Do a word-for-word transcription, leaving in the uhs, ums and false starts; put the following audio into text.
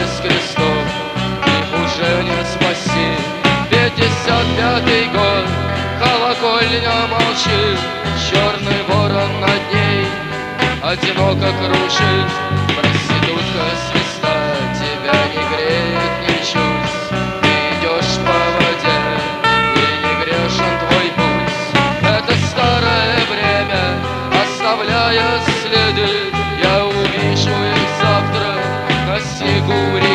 с крестом, их уже не спаси. Пятьдесят пятый год, колокольня молчит, черный ворон над ней одиноко кружит. Проститутка с листа тебя не греет ничуть. Ты идешь по воде, и не грешен твой путь. Это старое время, оставляя следы, я увижу их завтра на снегу.